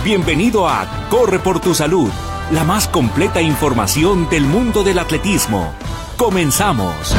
Bienvenido a Corre por tu Salud, la más completa información del mundo del atletismo. ¡Comenzamos!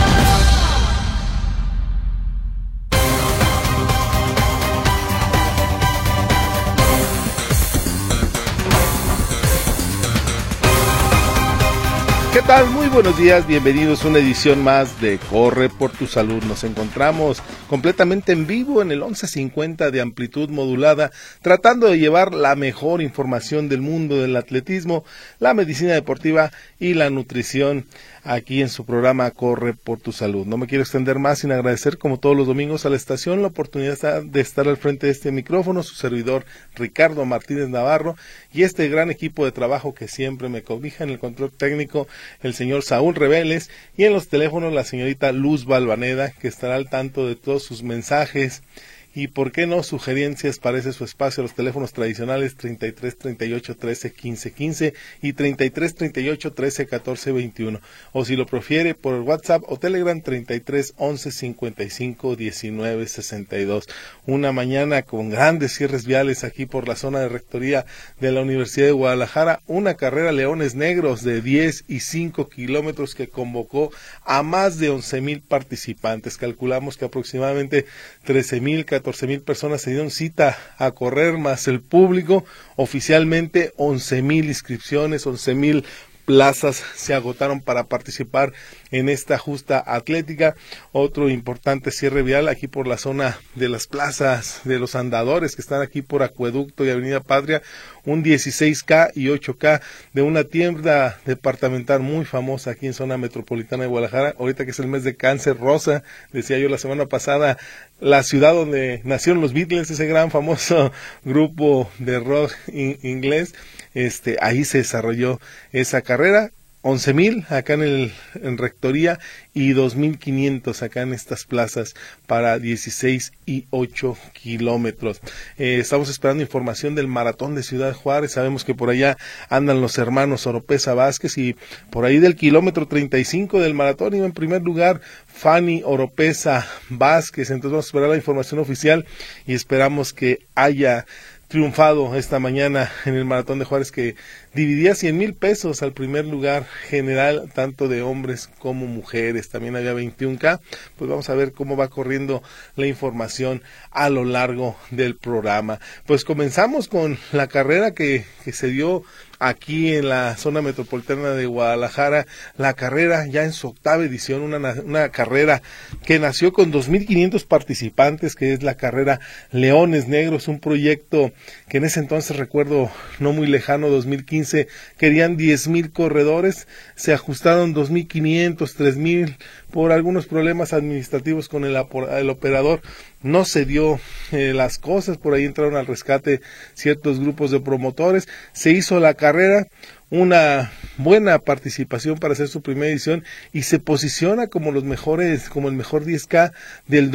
¿Qué tal? Muy buenos días, bienvenidos a una edición más de Corre por tu Salud. Nos encontramos completamente en vivo en el 1150 de amplitud modulada, tratando de llevar la mejor información del mundo del atletismo, la medicina deportiva y la nutrición aquí en su programa Corre por tu Salud. No me quiero extender más sin agradecer, como todos los domingos, a la estación la oportunidad de estar al frente de este micrófono, su servidor Ricardo Martínez Navarro, y este gran equipo de trabajo que siempre me cobija. En el control técnico, el señor Saúl Reveles, y en los teléfonos la señorita Luz Balvaneda, que estará al tanto de todos sus mensajes y, por qué no, sugerencias para ese su espacio. Los teléfonos tradicionales 33 38 13 15 15 y 33 38 13 14 21, o si lo prefiere por WhatsApp o Telegram 33 11 55 19 62. Una mañana con grandes cierres viales aquí por la zona de rectoría de la Universidad de Guadalajara, una carrera Leones Negros de 10 y 5 kilómetros que convocó a más de 11,000 participantes. Calculamos que aproximadamente 13,000, 14,000 personas se dieron cita a correr, más el público. Oficialmente 11,000 inscripciones, 11,000 plazas se agotaron para participar en esta justa atlética. Otro importante cierre vial aquí por la zona de las plazas de los andadores que están aquí por Acueducto y Avenida Patria, un 16K y 8K de una tienda departamental muy famosa aquí en zona metropolitana de Guadalajara. Ahorita que es el mes de Cáncer Rosa, decía yo la semana pasada, la ciudad donde nacieron los Beatles, ese gran famoso grupo de rock inglés, ahí se desarrolló esa carrera. 11,000 acá en Rectoría y 2,500 acá en estas plazas para 16 y 8 kilómetros. Estamos esperando información del maratón de Ciudad Juárez. Sabemos que por allá andan los hermanos Oropesa Vázquez, y por ahí del kilómetro 35 del maratón iba en primer lugar Fanny Oropesa Vázquez. Entonces vamos a esperar la información oficial y esperamos que haya triunfado esta mañana en el maratón de Juárez, que dividía 100,000 pesos al primer lugar general, tanto de hombres como mujeres. También había 21K. Pues vamos a ver cómo va corriendo la información a lo largo del programa. Pues comenzamos con la carrera que se dio aquí en la zona metropolitana de Guadalajara, la carrera ya en su octava edición, una carrera que nació con 2,500 participantes, que es la carrera Leones Negros, un proyecto que en ese entonces, recuerdo no muy lejano, 2015, querían 10,000 corredores, se ajustaron 2,500, 3,000, por algunos problemas administrativos con el operador, no se dio las cosas. Por ahí entraron al rescate ciertos grupos de promotores, se hizo la carrera, una buena participación para hacer su primera edición, y se posiciona como el mejor 10K del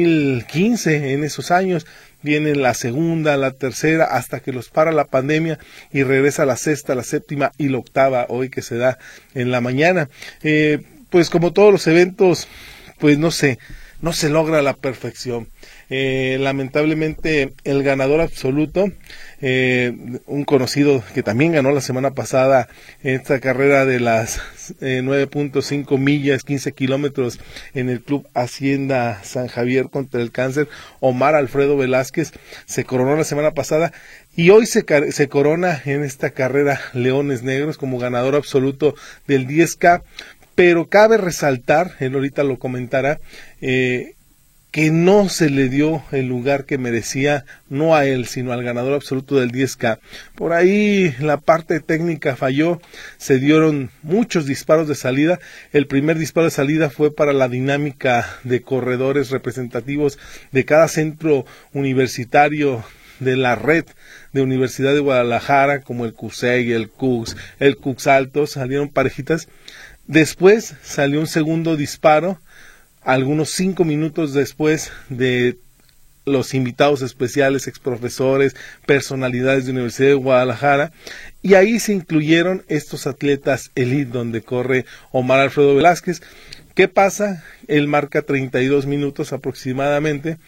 2015. En esos años viene la segunda, la tercera, hasta que los para la pandemia y regresa la sexta, la séptima y la octava, hoy que se da en la mañana. Pues como todos los eventos, pues no se logra la perfección. Lamentablemente el ganador absoluto, un conocido que también ganó la semana pasada esta carrera de las 9.5 millas, 15 kilómetros en el Club Hacienda San Javier contra el Cáncer, Omar Alfredo Velázquez, se coronó la semana pasada y hoy se corona en esta carrera Leones Negros como ganador absoluto del 10K. Pero cabe resaltar, él ahorita lo comentará, que no se le dio el lugar que merecía, no a él, sino al ganador absoluto del 10K. Por ahí la parte técnica falló, se dieron muchos disparos de salida. El primer disparo de salida fue para la dinámica de corredores representativos de cada centro universitario de la red de Universidad de Guadalajara, como el CUSEG, el CUX Alto, salieron parejitas. Después salió un segundo disparo, algunos 5 minutos después de los invitados especiales, exprofesores, personalidades de Universidad de Guadalajara, y ahí se incluyeron estos atletas elite donde corre Omar Alfredo Velázquez. ¿Qué pasa? Él marca 32 minutos aproximadamente,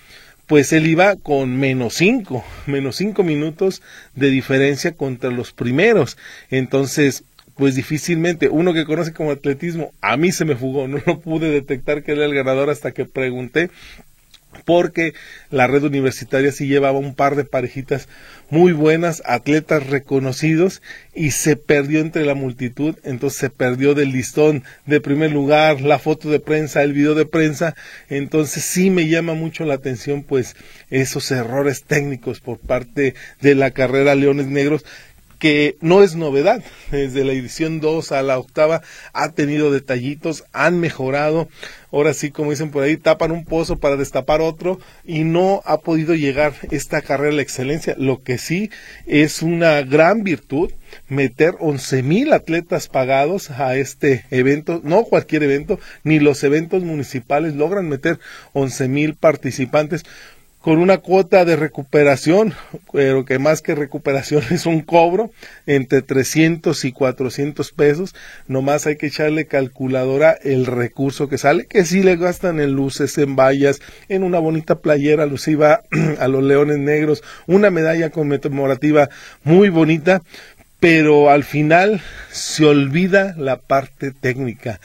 pues él iba con menos cinco minutos de diferencia contra los primeros. Entonces, pues difícilmente, uno que conoce como atletismo, a mí se me fugó, no lo pude detectar que era el ganador hasta que pregunté, porque la red universitaria sí llevaba un par de parejitas muy buenas, atletas reconocidos, y se perdió entre la multitud. Entonces se perdió del listón de primer lugar, la foto de prensa, el video de prensa. Entonces sí me llama mucho la atención pues esos errores técnicos por parte de la carrera Leones Negros, que no es novedad. Desde la edición 2 a la 8ª ha tenido detallitos, han mejorado. Ahora sí, como dicen por ahí, tapan un pozo para destapar otro, y no ha podido llegar esta carrera a la excelencia. Lo que sí es una gran virtud, meter 11,000 atletas pagados a este evento. No cualquier evento, ni los eventos municipales logran meter 11,000 participantes, con una cuota de recuperación, pero que más que recuperación es un cobro entre 300 y 400 pesos. Nomás hay que echarle calculadora el recurso que sale, que sí le gastan en luces, en vallas, en una bonita playera alusiva a los Leones Negros, una medalla conmemorativa muy bonita, pero al final se olvida la parte técnica.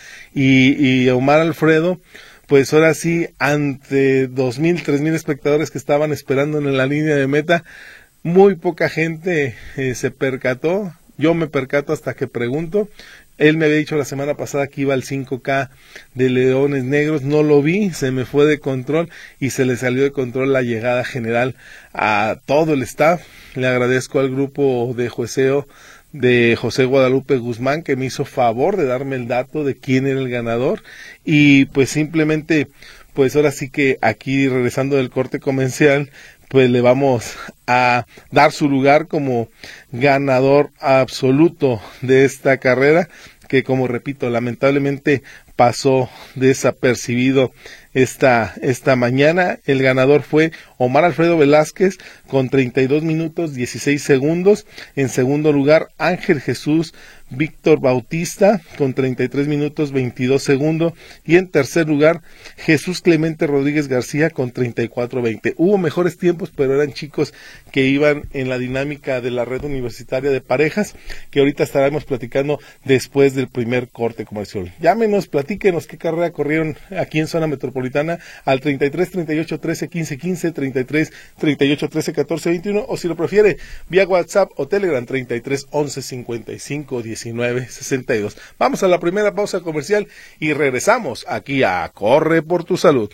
Y Omar Alfredo, pues ahora sí, ante 2,000, 3,000 espectadores que estaban esperando en la línea de meta, muy poca gente se percató. Yo me percato hasta que pregunto. Él me había dicho la semana pasada que iba al 5K de Leones Negros, no lo vi, se me fue de control y se le salió de control la llegada general a todo el staff. Le agradezco al grupo de jueceo de José Guadalupe Guzmán, que me hizo favor de darme el dato de quién era el ganador, y pues simplemente, pues ahora sí que aquí, regresando del corte comercial, pues le vamos a dar su lugar como ganador absoluto de esta carrera, que, como repito, lamentablemente pasó desapercibido esta mañana. El ganador fue Omar Alfredo Velázquez con 32 minutos 16 segundos. En segundo lugar, Ángel Jesús Víctor Bautista con 33 minutos 22 segundos. Y en tercer lugar, Jesús Clemente Rodríguez García con 34:20. Hubo mejores tiempos, pero eran chicos que iban en la dinámica de la red universitaria de parejas, que ahorita estaremos platicando después del primer corte comercial. Llámenos, platíquenos qué carrera corrieron aquí en zona metropolitana al 33 38 13 15 15, 33 38 13 14 21, o si lo prefiere vía WhatsApp o Telegram 33 11 55 19 62. Vamos a la primera pausa comercial y regresamos aquí a Corre por tu Salud.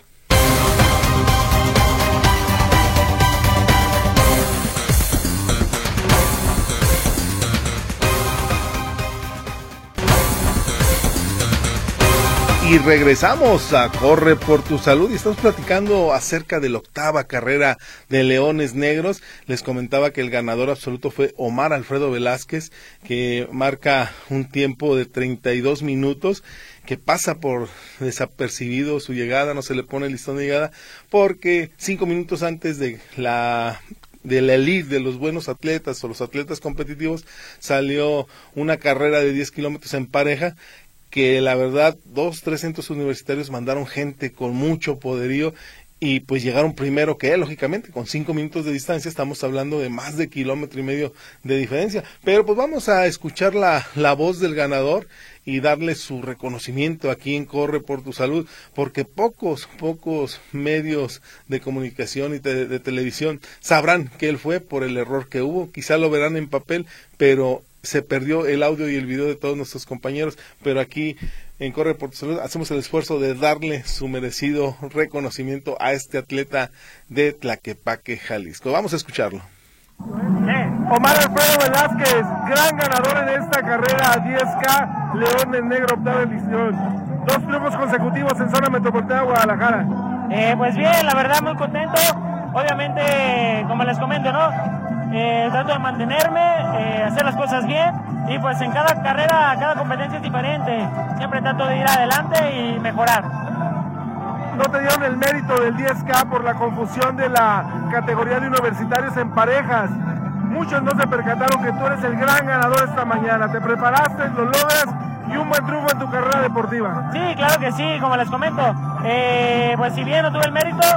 Y regresamos a Corre por tu Salud y estamos platicando acerca de la 8ª carrera de Leones Negros. Les comentaba que el ganador absoluto fue Omar Alfredo Velázquez, que marca un tiempo de 32 minutos, que pasa por desapercibido su llegada, no se le pone el listón de llegada, porque 5 minutos antes de la elite, de los buenos atletas o los atletas competitivos, salió una carrera de 10 kilómetros en pareja, que la verdad 2-3 centros universitarios mandaron gente con mucho poderío y pues llegaron primero que él, lógicamente, con 5 minutos de distancia. Estamos hablando de más de 1,5 kilómetros de diferencia, pero pues vamos a escuchar la voz del ganador y darle su reconocimiento aquí en Corre por tu Salud, porque pocos medios de comunicación y de televisión sabrán que él fue por el error que hubo. Quizá lo verán en papel, pero se perdió el audio y el video de todos nuestros compañeros, pero aquí en Corre por tu Salud hacemos el esfuerzo de darle su merecido reconocimiento a este atleta de Tlaquepaque, Jalisco. Vamos a escucharlo. Omar Alfredo Velázquez, gran ganador en esta carrera 10K, Leones Negros, 8ª edición. 2 triunfos consecutivos en zona metropolitana de Guadalajara. Pues bien, la verdad muy contento. Obviamente, como les comento, ¿no? Trato de mantenerme, hacer las cosas bien, y pues en cada carrera, cada competencia es diferente. Siempre trato de ir adelante y mejorar. No te dieron el mérito del 10K por la confusión de la categoría de universitarios en parejas. Muchos no se percataron que tú eres el gran ganador esta mañana. Te preparaste, lo logras, y un buen triunfo en tu carrera deportiva. Sí, claro que sí, como les comento. Pues si bien no tuve el mérito,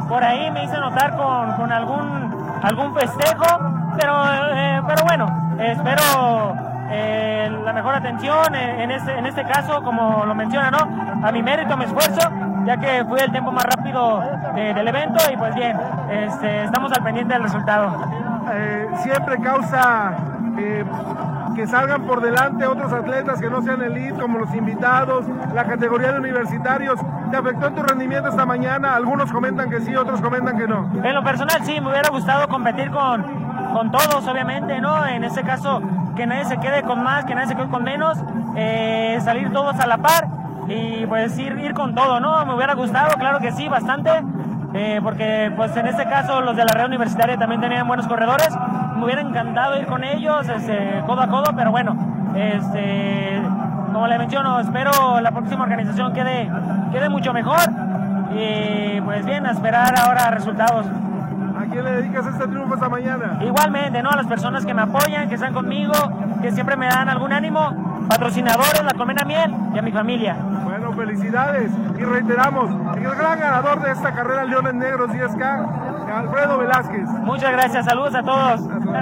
por ahí me hice notar con algún festejo, pero bueno, espero la mejor atención en este caso, como lo menciona, ¿no? A mi mérito, a mi esfuerzo, ya que fui el tiempo más rápido del evento y pues bien, estamos al pendiente del resultado. Siempre causa que salgan por delante otros atletas que no sean elite, como los invitados, la categoría de universitarios. ¿Te afectó en tu rendimiento esta mañana? Algunos comentan que sí, otros comentan que no. En lo personal sí, me hubiera gustado competir con todos, obviamente, ¿no? En este caso, que nadie se quede con más, que nadie se quede con menos, salir todos a la par y pues ir con todo, ¿no? Me hubiera gustado, claro que sí, bastante, porque pues en este caso los de la red universitaria también tenían buenos corredores. Me hubiera encantado ir con ellos, codo a codo, pero bueno, como le menciono, espero la próxima organización quede mucho mejor y pues bien, a esperar ahora resultados. ¿A quién le dedicas este triunfo esta mañana? Igualmente, ¿no? A las personas que me apoyan, que están conmigo, que siempre me dan algún ánimo, patrocinadores, la Colmena Miel y a mi familia. Bueno, felicidades y reiteramos, el gran ganador de esta carrera Leones Negros 10K, Alfredo Velázquez. Muchas gracias, saludos a todos.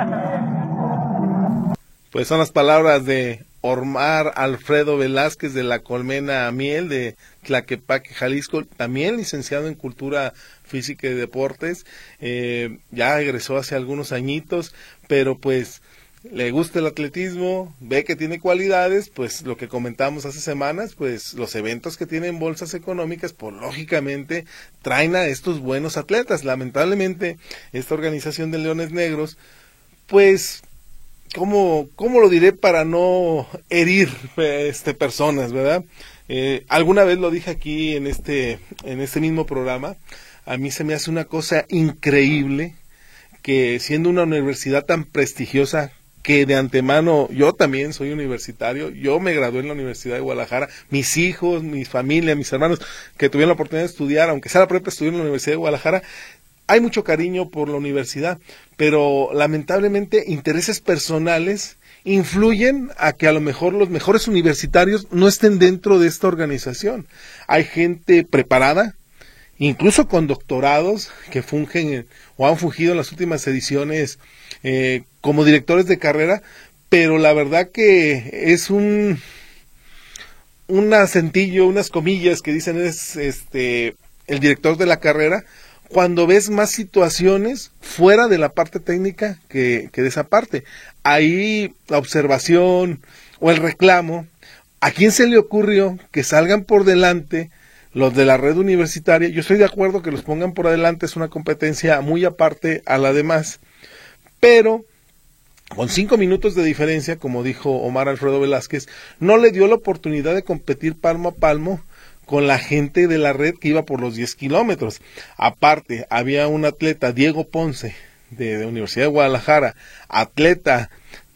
Pues son las palabras de Omar Alfredo Velázquez de la Colmena Miel de Tlaquepaque, Jalisco, también licenciado en Cultura Física y Deportes, ya egresó hace algunos añitos, pero pues le gusta el atletismo, ve que tiene cualidades, pues lo que comentamos hace semanas, pues los eventos que tienen bolsas económicas, pues lógicamente traen a estos buenos atletas. Lamentablemente, esta organización de Leones Negros, pues, ¿cómo lo diré para no herir personas, verdad? Alguna vez lo dije aquí en este mismo programa, a mí se me hace una cosa increíble que siendo una universidad tan prestigiosa, que de antemano yo también soy universitario, yo me gradué en la Universidad de Guadalajara, mis hijos, mi familia, mis hermanos que tuvieron la oportunidad de estudiar, aunque sea la prepa, estudiaron en la Universidad de Guadalajara, hay mucho cariño por la universidad, pero lamentablemente intereses personales influyen a que a lo mejor los mejores universitarios no estén dentro de esta organización. Hay gente preparada, incluso con doctorados que fungen o han fungido en las últimas ediciones como directores de carrera, pero la verdad que es un acentillo, unas comillas que dicen es el director de la carrera, cuando ves más situaciones fuera de la parte técnica que de esa parte. Ahí la observación o el reclamo, ¿a quién se le ocurrió que salgan por delante los de la red universitaria? Yo estoy de acuerdo que los pongan por adelante, es una competencia muy aparte a la demás, pero con 5 minutos de diferencia, como dijo Omar Alfredo Velázquez, no le dio la oportunidad de competir palmo a palmo con la gente de la red que iba por los 10 kilómetros. Aparte, había un atleta, Diego Ponce, de Universidad de Guadalajara, atleta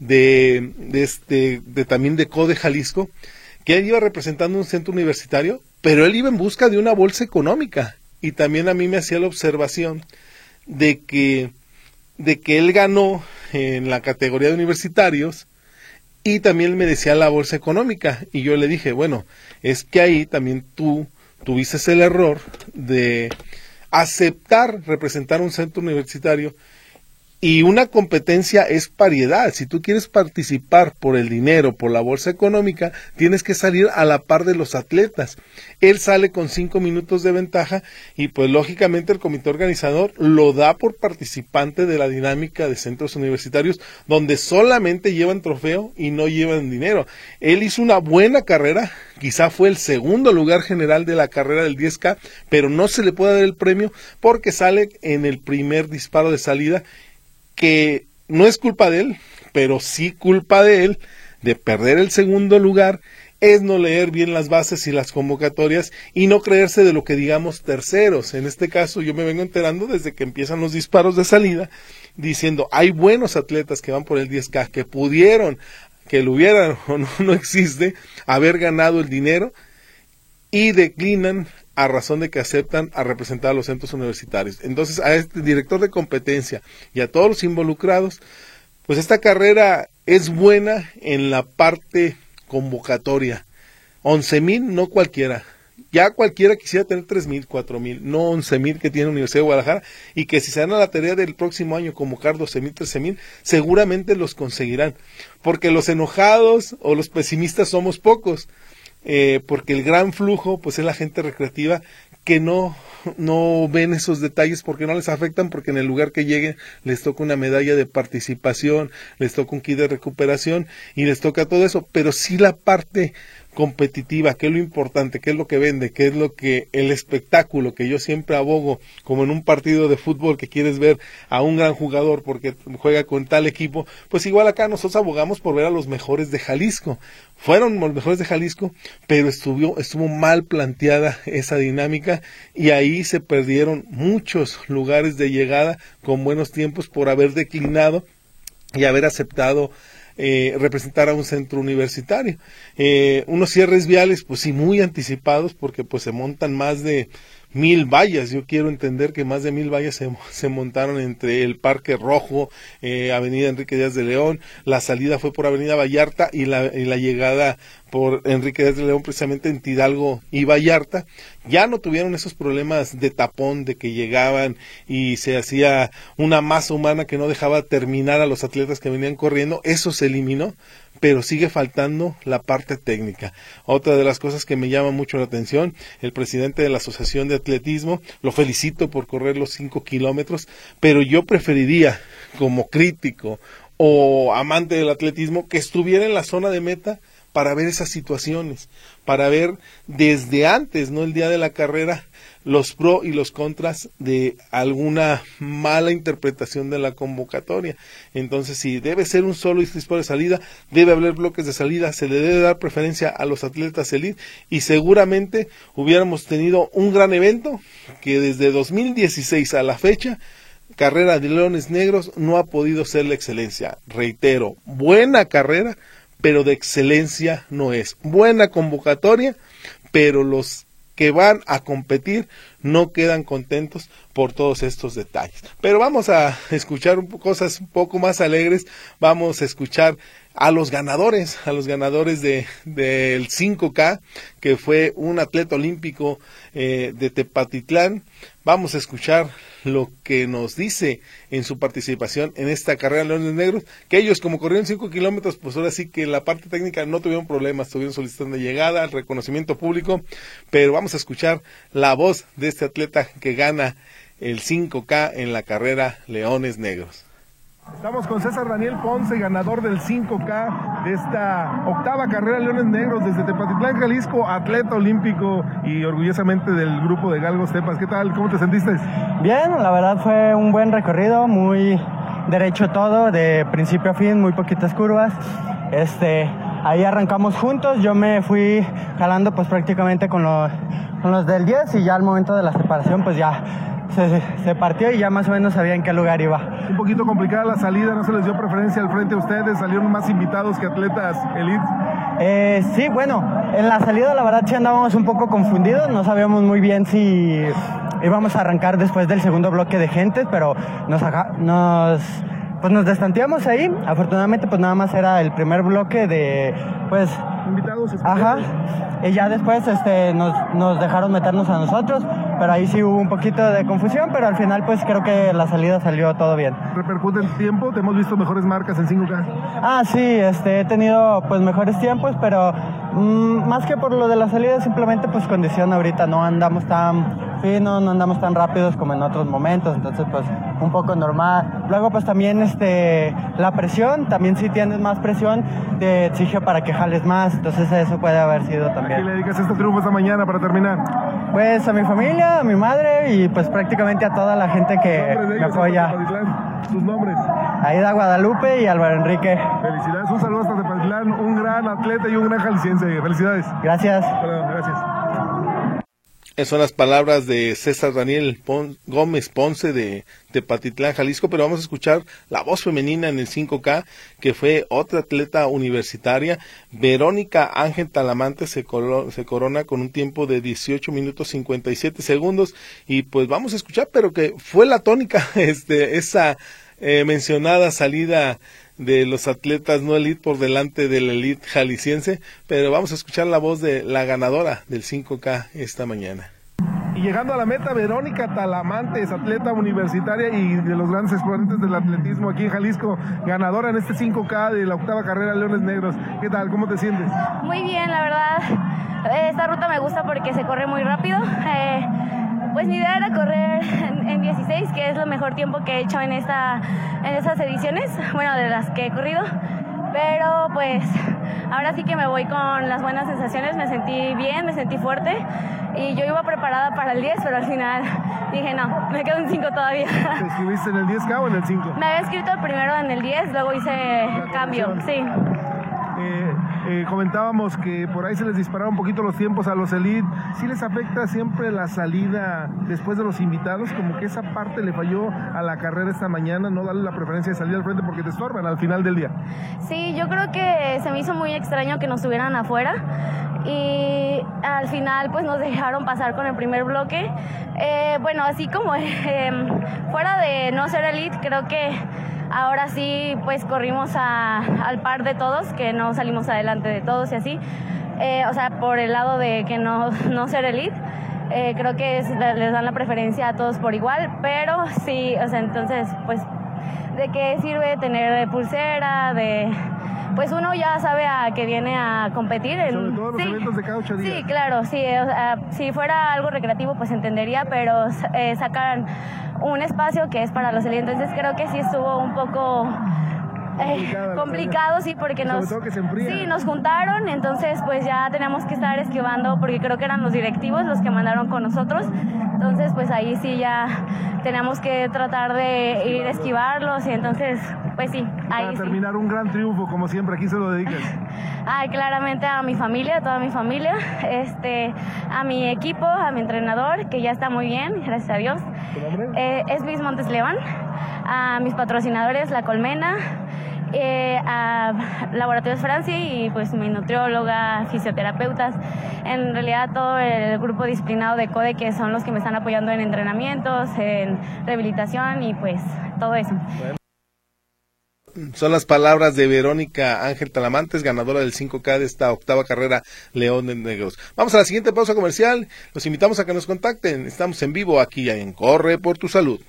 también de CODE Jalisco, que él iba representando un centro universitario, pero él iba en busca de una bolsa económica. Y también a mí me hacía la observación de que él ganó en la categoría de universitarios y también me decía la bolsa económica. Y yo le dije, bueno, es que ahí también tú tuviste el error de aceptar representar un centro universitario. Y una competencia es paridad. Si tú quieres participar por el dinero, por la bolsa económica, tienes que salir a la par de los atletas. Él sale con 5 minutos de ventaja y pues lógicamente el comité organizador lo da por participante de la dinámica de centros universitarios donde solamente llevan trofeo y no llevan dinero. Él hizo una buena carrera, quizá fue el segundo lugar general de la carrera del 10K, pero no se le puede dar el premio porque sale en el primer disparo de salida, que no es culpa de él, pero sí culpa de él de perder el segundo lugar, es no leer bien las bases y las convocatorias y no creerse de lo que digamos terceros. En este caso yo me vengo enterando desde que empiezan los disparos de salida, diciendo hay buenos atletas que van por el 10K, que pudieron, que lo hubieran o no existe, haber ganado el dinero y declinan a razón de que aceptan a representar a los centros universitarios. Entonces, a este director de competencia y a todos los involucrados, pues esta carrera es buena en la parte convocatoria. 11,000 no cualquiera. Ya cualquiera quisiera tener 3,000, 4,000, no 11,000 que tiene la Universidad de Guadalajara, y que si se dan a la tarea del próximo año convocar 12,000, 13,000, seguramente los conseguirán, porque los enojados o los pesimistas somos pocos, porque el gran flujo pues es la gente recreativa que no ven esos detalles porque no les afectan, porque en el lugar que lleguen les toca una medalla de participación, les toca un kit de recuperación y les toca todo eso, pero sí la parte competitiva, que es lo importante, que es lo que vende, que es lo que el espectáculo que yo siempre abogo, como en un partido de fútbol que quieres ver a un gran jugador porque juega con tal equipo, pues igual acá nosotros abogamos por ver a los mejores de Jalisco. Fueron los mejores de Jalisco, pero estuvo mal planteada esa dinámica y ahí se perdieron muchos lugares de llegada con buenos tiempos por haber declinado y haber aceptado representar a un centro universitario. Unos cierres viales, pues sí, muy anticipados, porque pues se montan más de 1,000 vallas. Yo quiero entender que más de 1,000 vallas se montaron entre el Parque Rojo, Avenida Enrique Díaz de León. La salida fue por Avenida Vallarta y la llegada por Enrique Díaz de León, precisamente en Hidalgo y Vallarta. Ya no tuvieron esos problemas de tapón, de que llegaban y se hacía una masa humana que no dejaba terminar a los atletas que venían corriendo. Eso se eliminó, pero sigue faltando la parte técnica. Otra de las cosas que me llama mucho la atención, el presidente de la Asociación de Atletismo, lo felicito por correr los 5 kilómetros, pero yo preferiría, como crítico o amante del atletismo, que estuviera en la zona de meta para ver esas situaciones, para ver desde antes, no el día de la carrera, los pros y los contras de alguna mala interpretación de la convocatoria. Entonces, si debe ser un solo distrito de salida, debe haber bloques de salida, se le debe dar preferencia a los atletas elite y seguramente hubiéramos tenido un gran evento que desde 2016 a la fecha, Carrera de Leones Negros no ha podido ser la excelencia. Reitero, buena carrera, pero de excelencia no es. Buena convocatoria, pero los que van a competir no quedan contentos por todos estos detalles. Pero vamos a escuchar cosas un poco más alegres. Vamos a escuchar a los ganadores del 5K, que fue un atleta olímpico de Tepatitlán. Vamos a escuchar lo que nos dice en su participación en esta carrera de Leones Negros, que ellos, como corrieron 5 kilómetros, pues ahora sí que la parte técnica no tuvieron problemas, tuvieron solicitud de llegada, reconocimiento público, pero vamos a escuchar la voz de este atleta que gana el 5K en la carrera Leones Negros. Estamos con César Daniel Ponce, ganador del 5K de esta octava carrera Leones Negros desde Tepatitlán, Jalisco, atleta olímpico y orgullosamente del grupo de Galgos Tepas. ¿Qué tal? ¿Cómo te sentiste? Bien, la verdad fue un buen recorrido, muy derecho todo, de principio a fin, muy poquitas curvas. Ahí arrancamos juntos, yo me fui jalando pues prácticamente con los del 10 y ya al momento de la separación pues ya se partió y ya más o menos sabía en qué lugar iba. Un poquito complicada la salida, ¿no se les dio preferencia al frente a ustedes? ¿Salieron más invitados que atletas elite? Sí, bueno, en la salida la verdad sí andábamos un poco confundidos, no sabíamos muy bien si íbamos a arrancar después del segundo bloque de gente, pero nos destanteamos ahí. Afortunadamente pues nada más era el primer bloque de pues invitados. Ajá. Y ya después nos dejaron meternos a nosotros, pero ahí sí hubo un poquito de confusión, pero al final pues creo que la salida salió todo bien. ¿Repercute el tiempo? ¿Te hemos visto mejores marcas en 5K? Ah, sí, he tenido pues mejores tiempos, pero más que por lo de la salida, simplemente pues condición ahorita, no andamos tan finos, no andamos tan rápidos como en otros momentos, entonces pues un poco normal. Luego pues también la presión, también si tienes más presión, te exige para que jales más, entonces eso puede haber sido también. ¿A qué le dedicas este triunfo esta mañana para terminar? Pues a mi familia, a mi madre y pues prácticamente a toda la gente que me apoya. ¿Sus nombres? Aida Guadalupe y Álvaro Enrique. Felicidades, un saludo hasta Tepatitlán, un gran atleta y un gran jalisciense. Felicidades. Gracias. Gracias. Esas son las palabras de César Daniel Gómez Ponce de Tepatitlán, Jalisco, pero vamos a escuchar la voz femenina en el 5K, que fue otra atleta universitaria. Verónica Ángel Talamante se corona con un tiempo de 18 minutos 57 segundos, y pues vamos a escuchar, pero que fue la tónica, esa mencionada salida de los atletas no elite por delante del elite jalisciense, pero vamos a escuchar la voz de la ganadora del 5K esta mañana. Y llegando a la meta, Verónica Talamantes, atleta universitaria y de los grandes exponentes del atletismo aquí en Jalisco, ganadora en este 5K de la 8ª carrera Leones Negros. ¿Qué tal? ¿Cómo te sientes? Muy bien, la verdad. Esta ruta me gusta porque se corre muy rápido. Pues mi idea era correr en 16, que es lo mejor tiempo que he hecho en estas ediciones, bueno, de las que he corrido. Pero pues ahora sí que me voy con las buenas sensaciones, me sentí bien, me sentí fuerte y yo iba preparada para el 10, pero al final dije no, me quedo en 5 todavía. ¿Te inscribiste en el 10K o en el 5? Me había inscrito primero en el 10, luego hice cambio, sí. Comentábamos que por ahí se les dispararon un poquito los tiempos a los elite. ¿Sí les afecta siempre la salida después de los invitados? Como que esa parte le falló a la carrera esta mañana, no darle la preferencia de salir al frente porque te estorban al final del día. Sí, yo creo que se me hizo muy extraño que nos tuvieran afuera y al final pues nos dejaron pasar con el primer bloque. Bueno, así como fuera de no ser elite, creo que ahora sí pues corrimos al par de todos, que no salimos adelante de todos y así. O sea, por el lado de que no ser elite, creo que les dan la preferencia a todos por igual, pero sí, o sea, entonces pues ¿de qué sirve tener pulsera? Pues uno ya sabe a que viene a competir. Sobre todo los eventos de cada 8 días. Sí, claro, sí. O sea, si fuera algo recreativo, pues entendería, pero sacan un espacio que es para los elites. Entonces creo que sí estuvo un poco complicado, sí, porque nos juntaron, entonces pues ya teníamos que estar esquivando, porque creo que eran los directivos los que mandaron con nosotros. Entonces pues ahí sí ya teníamos que tratar de ir a esquivarlos y entonces pues sí, ahí para terminar un gran triunfo, como siempre, aquí se lo dedicas. Ay, claramente a mi familia, a toda mi familia, a mi equipo, a mi entrenador, que ya está muy bien, gracias a Dios. ¿Tu nombre? Es Luis Montes León, a mis patrocinadores, La Colmena, a Laboratorios Francia y pues mi nutrióloga, fisioterapeutas, en realidad todo el grupo disciplinado de CODE, que son los que me están apoyando en entrenamientos, en rehabilitación y pues todo eso. Son las palabras de Verónica Ángel Talamantes, ganadora del 5K de esta 8ª carrera Leones Negros. Vamos a la siguiente pausa comercial. Los invitamos a que nos contacten. Estamos en vivo aquí en Corre por tu Salud.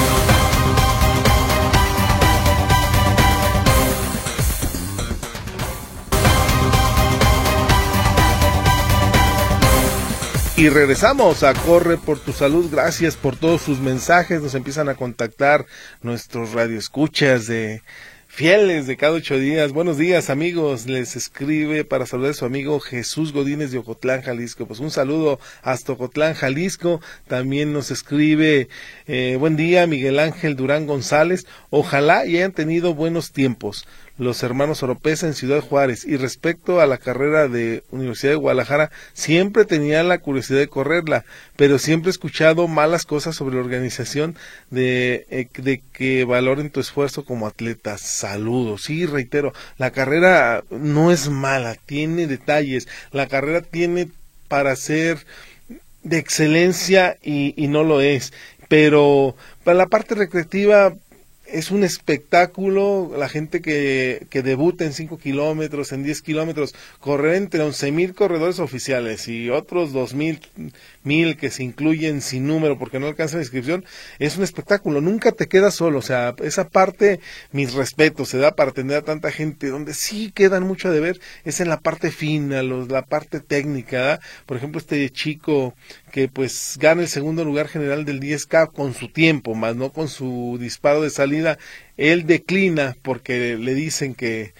Y regresamos a Corre por tu Salud. Gracias por todos sus mensajes. Nos empiezan a contactar nuestros radioescuchas fieles de cada 8 días. Buenos días, amigos. Les escribe para saludar a su amigo Jesús Godínez de Ocotlán, Jalisco. Pues un saludo hasta Ocotlán, Jalisco. También nos escribe buen día, Miguel Ángel Durán González. Ojalá y hayan tenido buenos tiempos los hermanos Oropesa en Ciudad Juárez. Y respecto a la carrera de Universidad de Guadalajara, siempre tenía la curiosidad de correrla, pero siempre he escuchado malas cosas sobre la organización de que valoren tu esfuerzo como atleta. Saludos. Sí, reitero, la carrera no es mala, tiene detalles. La carrera tiene para ser de excelencia y no lo es, pero para la parte recreativa es un espectáculo. La gente que debuta en 5 kilómetros, en 10 kilómetros, correr entre 11,000 corredores oficiales y otros 2,000, 1,000 que se incluyen sin número porque no alcanzan la inscripción, es un espectáculo. Nunca te quedas solo. O sea, esa parte, mis respetos, se da para atender a tanta gente. Donde sí quedan mucho a deber es en la parte fina, la parte técnica, ¿verdad? Por ejemplo, este chico que pues gana el segundo lugar general del 10K con su tiempo, más no con su disparo de salida, él declina porque le dicen que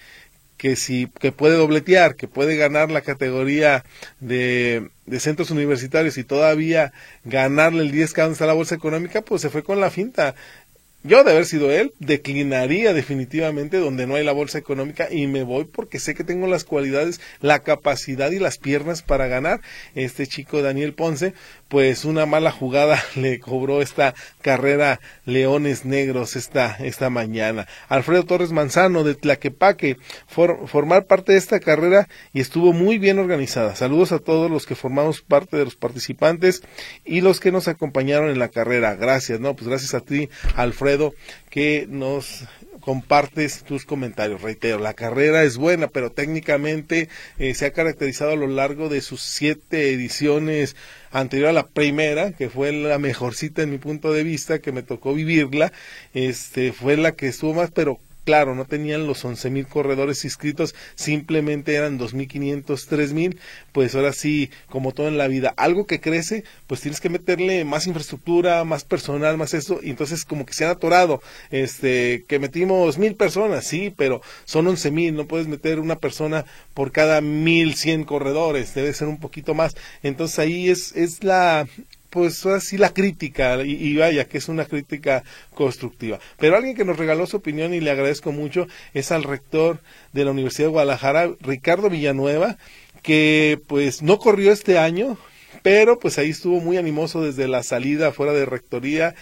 puede dobletear, que puede ganar la categoría de centros universitarios y todavía ganarle el 10K donde está la bolsa económica, pues se fue con la finta. Yo, de haber sido él, declinaría definitivamente donde no hay la bolsa económica y me voy porque sé que tengo las cualidades, la capacidad y las piernas para ganar. Este chico Daniel Ponce, pues una mala jugada le cobró esta carrera Leones Negros esta mañana. Alfredo Torres Manzano de Tlaquepaque, formar parte de esta carrera y estuvo muy bien organizada. Saludos a todos los que formamos parte de los participantes y los que nos acompañaron en la carrera. Gracias, pues gracias a ti, Alfredo, que nos compartes tus comentarios. Reitero, la carrera es buena, pero técnicamente se ha caracterizado a lo largo de sus 7 ediciones anterior a la primera, que fue la mejorcita en mi punto de vista, que me tocó vivirla, fue la que estuvo más, pero claro, no tenían los 11,000 corredores inscritos, simplemente eran 2,500, 3,000, pues ahora sí, como todo en la vida, algo que crece, pues tienes que meterle más infraestructura, más personal, más esto, y entonces como que se han atorado, que metimos 1,000 personas, sí, pero son 11,000, no puedes meter una persona por cada 1,100 corredores, debe ser un poquito más, entonces ahí es la... pues así la crítica, y vaya que es una crítica constructiva. Pero alguien que nos regaló su opinión y le agradezco mucho es al rector de la Universidad de Guadalajara, Ricardo Villanueva, que pues no corrió este año, pero pues ahí estuvo muy animoso desde la salida fuera de rectoría,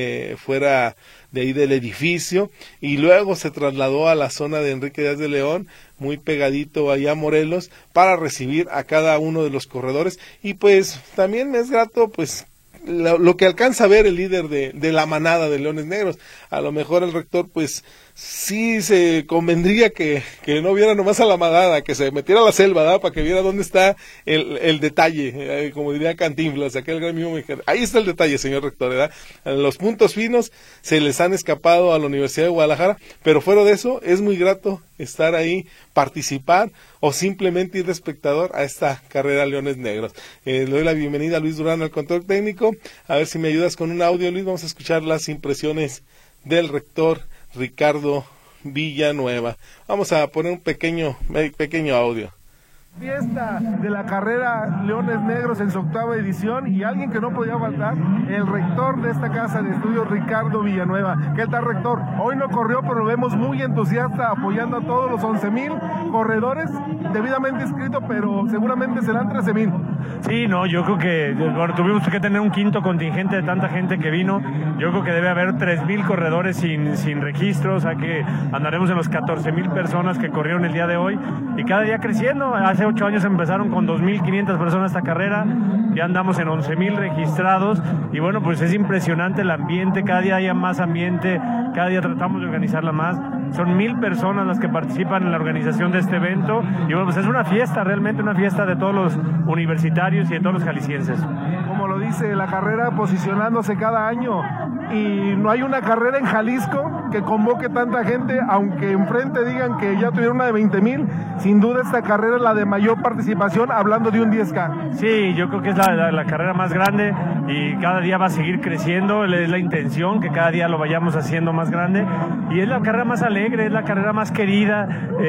fuera de ahí del edificio, y luego se trasladó a la zona de Enrique Díaz de León, muy pegadito allá a Morelos, para recibir a cada uno de los corredores, y pues también me es grato pues lo que alcanza a ver el líder de la manada de Leones Negros. A lo mejor el rector pues sí se convendría que no viera nomás a la manada, que se metiera a la selva, ¿verdad? Para que viera dónde está el detalle, como diría Cantinflas, aquel gran mismo mexicano. Ahí está el detalle, señor rector, ¿verdad? Los puntos finos se les han escapado a la Universidad de Guadalajara, pero fuera de eso es muy grato estar ahí, participar o simplemente ir de espectador a esta carrera Leones Negros. Le doy la bienvenida a Luis Durán al control técnico. A ver si me ayudas con un audio, Luis. Vamos a escuchar las impresiones del rector Ricardo Villanueva. Vamos a poner un pequeño audio. Fiesta de la carrera Leones Negros en su 8ª edición, y alguien que no podía faltar, el rector de esta casa de estudios, Ricardo Villanueva. ¿Qué tal, rector? Hoy no corrió, pero lo vemos muy entusiasta apoyando a todos los 11,000 corredores debidamente inscritos, pero seguramente serán 13,000. Sí, no, yo creo que tuvimos que tener un quinto contingente de tanta gente que vino. Yo creo que debe haber 3,000 corredores sin registro, o sea que andaremos en los 14,000 personas que corrieron el día de hoy, y cada día creciendo. Hace 8 años empezaron con 2,500 personas esta carrera, ya andamos en 11,000 registrados, y bueno, pues es impresionante el ambiente, cada día hay más ambiente, cada día tratamos de organizarla más. Son 1,000 personas las que participan en la organización de este evento, y bueno, pues es una fiesta, realmente una fiesta de todos los universitarios y de todos los jaliscienses. Como lo dice la carrera, posicionándose cada año, y no hay una carrera en Jalisco que convoque tanta gente, aunque enfrente digan que ya tuvieron una de 20,000, sin duda esta carrera es la de mayor participación, hablando de un 10K. Sí, yo creo que es la carrera más grande, y cada día va a seguir creciendo, es la intención que cada día lo vayamos haciendo más grande, y es la carrera más alegre, es la carrera más querida.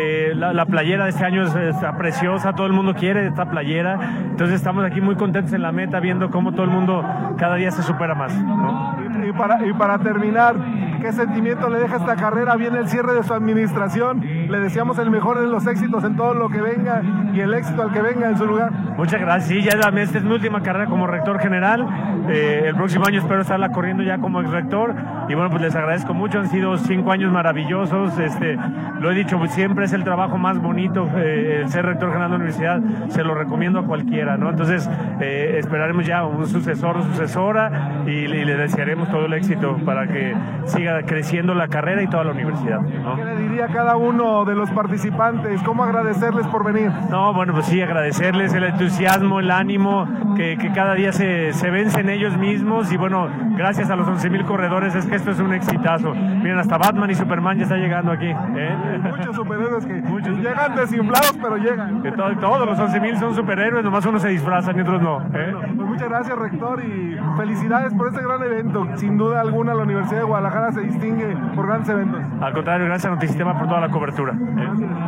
La playera de este año está preciosa, todo el mundo quiere esta playera, entonces estamos aquí muy contentos en la meta, viendo cómo todo el mundo cada día se supera más, ¿no? Y para terminar, ¿qué sentimiento le deja esta carrera? Viene el cierre de su administración, le deseamos el mejor de los éxitos en todo lo que venga, y el éxito al que venga en su lugar. Muchas gracias. Sí, esta es mi última carrera como rector general. El próximo año espero estarla corriendo ya como rector, y bueno, pues les agradezco mucho, han sido 5 años maravillosos. Lo he dicho, pues siempre es el trabajo más bonito, el ser rector general de la universidad, se lo recomiendo a cualquiera, ¿no? Entonces esperaremos ya un sucesor o sucesora, y le desearemos todo el éxito para que siga creciendo la carrera y toda la universidad, ¿no? ¿Qué le diría a cada uno de los participantes? ¿Cómo agradecerles por venir? No, bueno, pues sí, agradecerles el entusiasmo, el ánimo, que cada día se vencen ellos mismos, y bueno, gracias a los 11,000 corredores es que esto es un exitazo. Miren, hasta Batman y Superman ya está llegando aquí, ¿eh? Muchos superhéroes que llegan desinflados, pero llegan. Todos los 11,000 son superhéroes, nomás unos se disfrazan y otros no, ¿eh? Bueno, pues muchas gracias, rector, y felicidades por este gran evento. Sin duda alguna, la Universidad de Guadalajara se distingue por grandes eventos. Al contrario, gracias a Notisistema por toda la cobertura, ¿eh?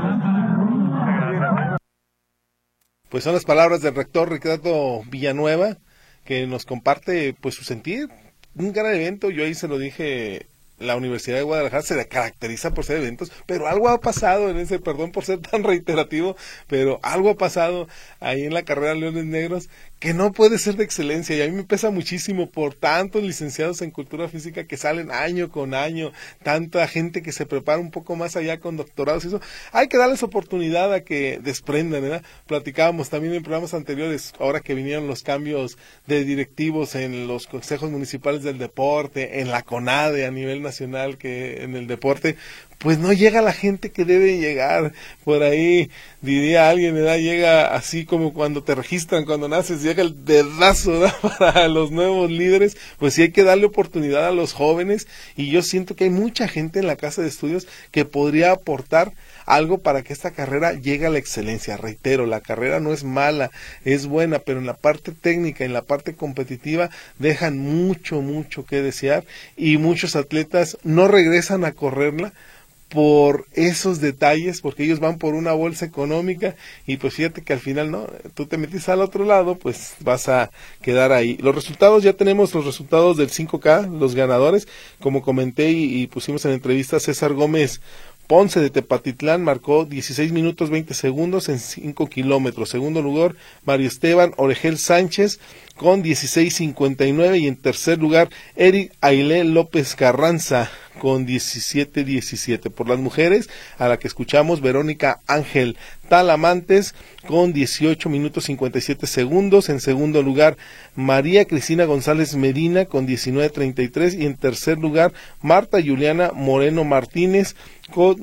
Gracias. Pues son las palabras del rector Ricardo Villanueva, que nos comparte pues su sentir. Un gran evento, yo ahí se lo dije, la Universidad de Guadalajara se caracteriza por ser eventos, pero algo ha pasado en ese, perdón por ser tan reiterativo, pero algo ha pasado ahí en la carrera Leones Negros que no puede ser de excelencia, y a mí me pesa muchísimo por tantos licenciados en cultura física que salen año con año, tanta gente que se prepara un poco más allá con doctorados y eso. Hay que darles oportunidad a que desprendan, ¿verdad? Platicábamos también en programas anteriores, ahora que vinieron los cambios de directivos en los consejos municipales del deporte, en la CONADE a nivel nacional, que en el deporte, pues no llega la gente que debe llegar. Por ahí diría alguien, ¿verdad? Llega así como cuando te registran, cuando naces, llega el dedazo, ¿verdad? Para los nuevos líderes. Pues sí hay que darle oportunidad a los jóvenes, y yo siento que hay mucha gente en la casa de estudios que podría aportar algo para que esta carrera llegue a la excelencia. Reitero, la carrera no es mala, es buena, pero en la parte técnica, en la parte competitiva, dejan mucho que desear, y muchos atletas no regresan a correrla por esos detalles, porque ellos van por una bolsa económica, y pues fíjate que al final no, tú te metiste al otro lado, pues vas a quedar ahí. Los resultados, ya tenemos los resultados del 5K, los ganadores, como comenté y pusimos en entrevista a César Gómez Ponce de Tepatitlán, marcó 16 minutos 20 segundos en 5 kilómetros. Segundo lugar, Mario Esteban Oregel Sánchez con 16:59, y en tercer lugar, Eric Ailé López Carranza con 17:17. Por las mujeres, a la que escuchamos, Verónica Ángel Talamantes con 18 minutos 57 segundos. En segundo lugar, María Cristina González Medina con 19:33, y en tercer lugar, Marta Juliana Moreno Martínez con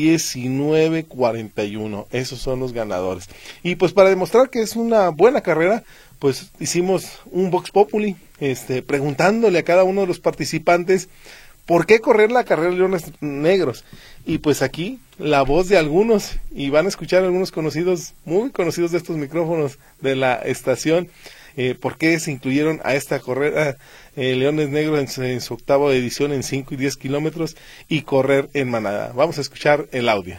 19:41. Esos son los ganadores. Y pues para demostrar que es una buena carrera, pues hicimos un Vox Populi, preguntándole a cada uno de los participantes ¿por qué correr la carrera de Leones Negros? Y pues aquí la voz de algunos, y van a escuchar algunos conocidos, muy conocidos de estos micrófonos de la estación, por qué se incluyeron a esta carrera Leones Negros en su octava edición en 5 y 10 kilómetros y correr en manada. Vamos a escuchar el audio.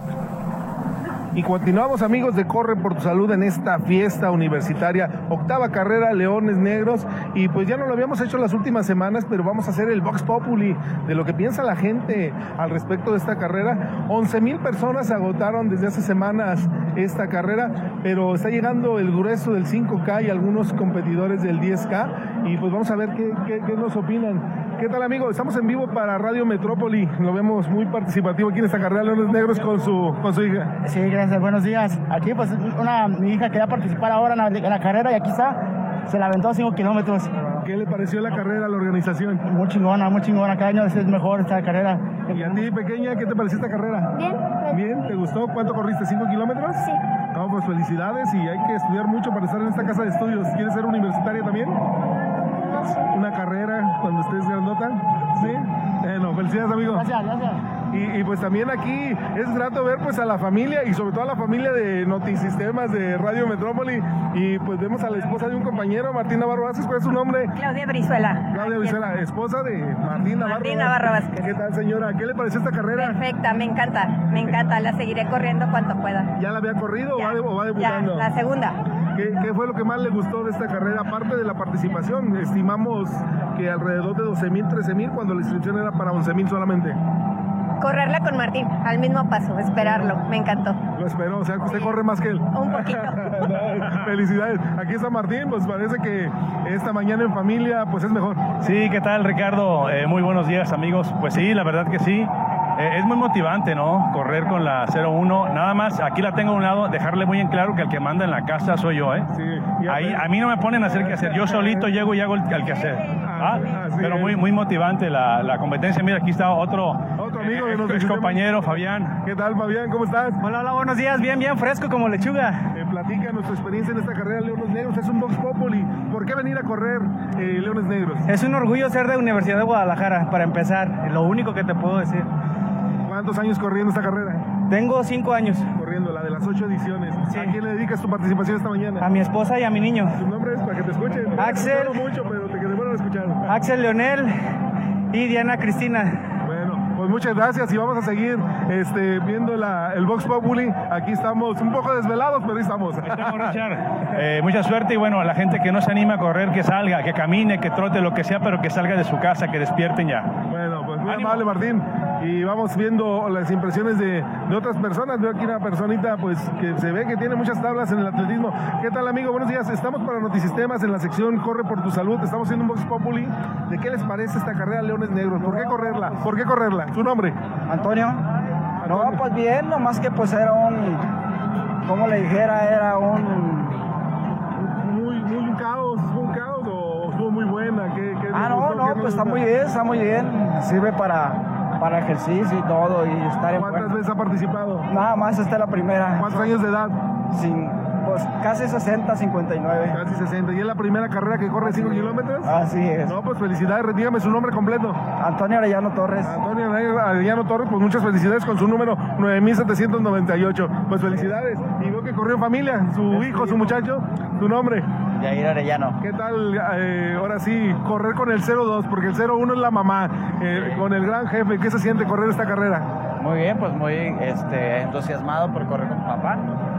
Y continuamos, amigos de Corre por tu Salud, en esta fiesta universitaria, octava carrera Leones Negros, y pues ya no lo habíamos hecho las últimas semanas, pero vamos a hacer el Vox Populi de lo que piensa la gente al respecto de esta carrera. 11,000 personas agotaron desde hace semanas esta carrera, pero está llegando el grueso del 5K y algunos competidores del 10K, y pues vamos a ver qué nos opinan. ¿Qué tal, amigo? Estamos en vivo para Radio Metrópoli, lo vemos muy participativo aquí en esta carrera Leones Negros con su hija. Sí, gracias, buenos días. Aquí pues mi hija quería participar ahora en la carrera, y aquí está, se la aventó a 5 kilómetros. ¿Qué le pareció la carrera, la organización? Muy chingona, cada año es mejor esta carrera. ¿Y a ti, pequeña, qué te pareció esta carrera? Bien. ¿Bien? ¿Te gustó? ¿Cuánto corriste? ¿5 kilómetros? Sí. No, pues felicidades, y hay que estudiar mucho para estar en esta casa de estudios. ¿Quieres ser universitaria también? No sé. ¿Una carrera cuando estés grandota? Sí. Bueno, felicidades, amigo. Gracias. Y pues también aquí es grato ver pues a la familia, y sobre todo a la familia de Notisistemas de Radio Metrópoli, y pues vemos a la esposa de un compañero, Martín Navarro Vázquez. ¿Cuál es su nombre? Claudia Brizuela. Claudia Brizuela, esposa de Martín Navarro Vázquez. ¿Qué tal, señora? ¿Qué le pareció esta carrera? Perfecta, me encanta, la seguiré corriendo cuanto pueda. ¿Ya la había corrido ya, o va debutando? Ya, la segunda. ¿Qué fue lo que más le gustó de esta carrera? Aparte de la participación, estimamos que alrededor de 12,000, 13,000, cuando la inscripción era para 11,000 solamente. Correrla con Martín, al mismo paso, esperarlo, me encantó. Lo esperó, o sea que usted corre más que él. Un poquito. Felicidades. Aquí está Martín, pues parece que esta mañana en familia pues es mejor. Sí, ¿qué tal, Ricardo? Muy buenos días, amigos. Pues sí, la verdad que sí. Es muy motivante, ¿no? Correr con la 01. Nada más, aquí la tengo a un lado, dejarle muy en claro que el que manda en la casa soy yo, ¿eh? Sí. Ahí, a mí no me ponen a hacer qué hacer. Yo solito llego y hago el quehacer. Sí. Pero muy motivante la competencia. Mira, aquí está otro amigo de ex compañero, Fabián. ¿Qué tal, Fabián? ¿Cómo estás? Hola, buenos días. Bien, fresco como lechuga. Platica nuestra experiencia en esta carrera Leones Negros. Es un Vox Populi. ¿Por qué venir a correr Leones Negros? Es un orgullo ser de Universidad de Guadalajara, para empezar. Lo único que te puedo decir. ¿Cuántos años corriendo esta carrera? Tengo 5 años. Corriendo, la de las 8 ediciones. Sí. ¿A quién le dedicas tu participación esta mañana? A mi esposa y a mi niño. ¿Tu nombre es para que te escuchen? Axel. No mucho, pero te quedé bueno escuchar. Axel Leonel y Diana Cristina. Pues muchas gracias, y vamos a seguir viendo el Vox Populi. Aquí estamos un poco desvelados, pero ahí estamos. Richard. Mucha suerte, y bueno, a la gente que no se anima a correr, que salga, que camine, que trote, lo que sea, pero que salga de su casa, que despierten ya. Bueno, pues muy amable, Martín. Y vamos viendo las impresiones de otras personas. Veo aquí una personita pues que se ve que tiene muchas tablas en el atletismo. ¿Qué tal, amigo? Buenos días. Estamos para Notisistemas en la sección Corre por tu Salud. Estamos haciendo un Vox Populi. ¿De qué les parece esta carrera Leones Negros? ¿Por qué correrla? ¿Por qué correrla? ¿Tu nombre? Antonio. No, pues bien, nomás que pues era como le dijera, era un caos. ¿Fue un caos o estuvo muy buena? No, pues está muy bien. Sirve para para ejercicio y todo, y estar en ¿Cuántas veces ha participado? Nada más, esta es la primera. ¿Cuántos años de edad? Pues casi 60, 59. Casi 60. ¿Y es la primera carrera que corre 5 kilómetros? Así es. No, pues felicidades. Dígame su nombre completo. Antonio Arellano Torres. Antonio Arellano Torres, pues muchas felicidades con su número 9798. Pues felicidades. Y veo que corrió en familia, su hijo, su muchacho. ¿Tu nombre? Yair Arellano. ¿Qué tal, ahora sí, correr con el 02? Porque el 01 es la mamá, con el gran jefe. ¿Qué se siente correr esta carrera? Muy bien, pues muy entusiasmado por correr con papá.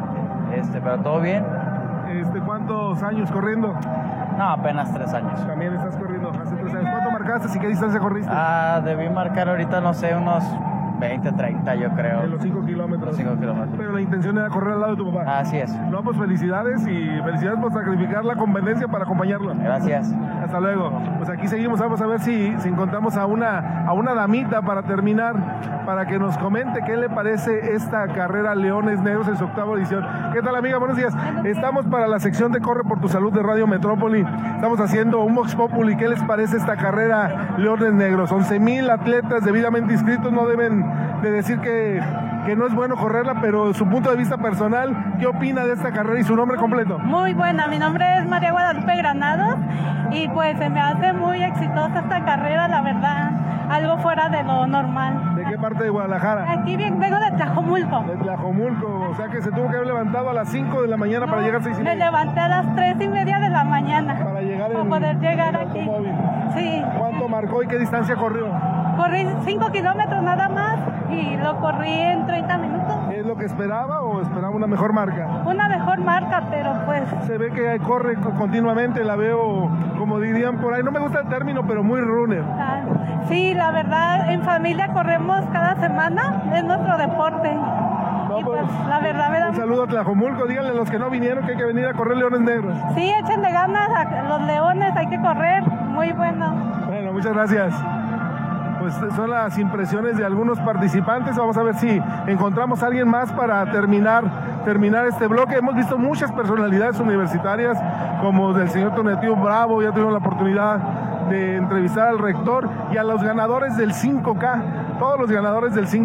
Pero todo bien. ¿Cuántos años corriendo? No, apenas 3 años. También estás corriendo hace 3 años. ¿Cuánto marcaste y qué distancia corriste? Debí marcar ahorita, no sé, unos 20, 30 yo creo. En los 5 kilómetros. Los 5 kilómetros. Pero la intención era correr al lado de tu papá. Así es. No, pues felicidades y felicidades por sacrificar la competencia para acompañarlo. Gracias. Hasta luego. Pues aquí seguimos, vamos a ver si encontramos a una damita para terminar, para que nos comente qué le parece esta carrera Leones Negros en su 8ª edición. ¿Qué tal, amiga? Buenos días. Estamos para la sección de Corre por tu Salud de Radio Metrópoli. Estamos haciendo un Vox Populi. ¿Qué les parece esta carrera Leones Negros? 11,000 atletas debidamente inscritos, no deben de decir que no es bueno correrla, pero su punto de vista personal, ¿qué opina de esta carrera y su nombre completo? Muy buena, mi nombre es María Guadalupe Granados y pues se me hace muy exitosa esta carrera, la verdad, algo fuera de lo normal. ¿De qué parte de Guadalajara? Aquí vengo de Tlajomulco. De Tlajomulco, o sea que se tuvo que haber levantado a las 5 de la mañana para llegar a 6:30. Me levanté a las 3:30 de la mañana. Para llegar para poder llegar aquí. Automóvil. Sí. ¿Cuánto marcó y qué distancia corrió? Corrí 5 kilómetros nada más y lo corrí en 30 minutos. ¿Es lo que esperaba o esperaba una mejor marca? Una mejor marca, pero pues... Se ve que corre continuamente, la veo, como dirían por ahí, no me gusta el término, pero muy runner. Sí, la verdad, en familia corremos cada semana, es nuestro deporte. No, y pues la verdad me da... Un saludo a Tlajomulco, díganle a los que no vinieron que hay que venir a correr Leones Negros. Sí, échenle ganas a los leones, hay que correr, muy bueno. Bueno, muchas gracias. Pues son las impresiones de algunos participantes. Vamos a ver si encontramos a alguien más para terminar este bloque. Hemos visto muchas personalidades universitarias, como del señor Tonatiuh Bravo. Ya tuvimos la oportunidad de entrevistar al rector y a los ganadores del 5K. Todos los ganadores del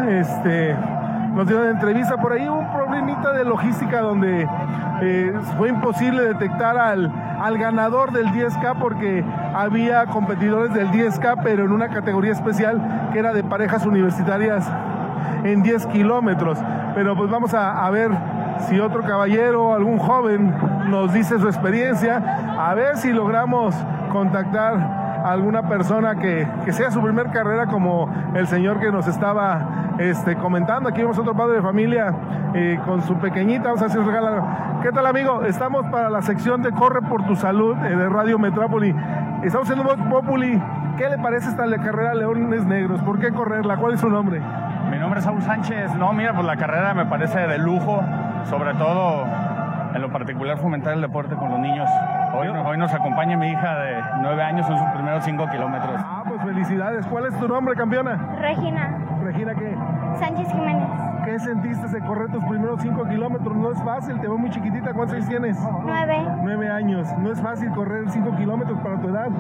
5K nos dieron entrevista. Por ahí un problemita de logística donde fue imposible detectar al ganador del 10K porque había competidores del 10K, pero en una categoría especial que era de parejas universitarias en 10 kilómetros. Pero pues vamos a ver si otro caballero, algún joven nos dice su experiencia, a ver si logramos contactar a alguna persona que sea su primer carrera, como el señor que nos estaba comentando. Aquí vemos otro padre de familia con su pequeñita. Vamos a ver si nos regala. ¿Qué tal, amigo? Estamos para la sección de Corre por tu Salud de Radio Metrópoli. Estamos en un Vox Populi. ¿Qué le parece esta carrera Leones Negros? ¿Por qué correrla? ¿Cuál es su nombre? Mi nombre es Saúl Sánchez. No, mira, pues la carrera me parece de lujo, sobre todo en lo particular fomentar el deporte con los niños. Hoy nos acompaña mi hija de 9 años en sus primeros 5 kilómetros. Ah, pues felicidades. ¿Cuál es tu nombre, campeona? Regina. ¿Regina qué? Sánchez Jiménez. ¿Qué sentiste de correr tus primeros 5 kilómetros? No es fácil, te veo muy chiquitita. ¿Cuántos años tienes? 9. 9 años. No es fácil correr 5 kilómetros para tu edad.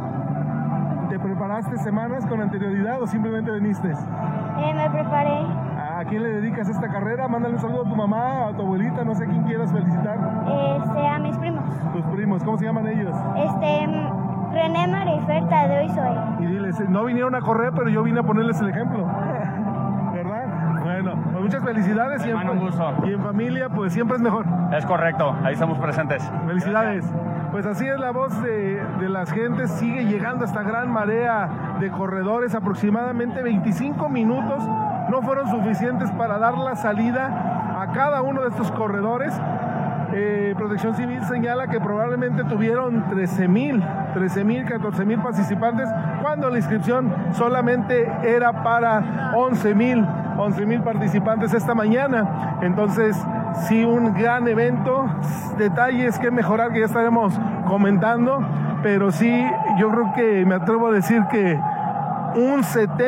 ¿Te preparaste semanas con anterioridad o simplemente viniste? Me preparé. ¿A quién le dedicas esta carrera? Mándale un saludo a tu mamá, a tu abuelita, no sé quién quieras felicitar. A mis primos. ¿Tus primos? ¿Cómo se llaman ellos? René, Marifer, Tadeo y Zoe. Y diles, no vinieron a correr, pero yo vine a ponerles el ejemplo. ¿Verdad? Bueno, pues muchas felicidades. Un gusto. Y en familia, pues siempre es mejor. Es correcto, ahí estamos presentes. Felicidades. Pues así es la voz de las gentes, sigue llegando esta gran marea de corredores, aproximadamente 25 minutos no fueron suficientes para dar la salida a cada uno de estos corredores. Protección Civil señala que probablemente tuvieron 13,000, 14,000 participantes, cuando la inscripción solamente era para 11,000 participantes esta mañana. Entonces, sí, un gran evento, detalles que mejorar que ya estaremos comentando, pero sí, yo creo que me atrevo a decir que un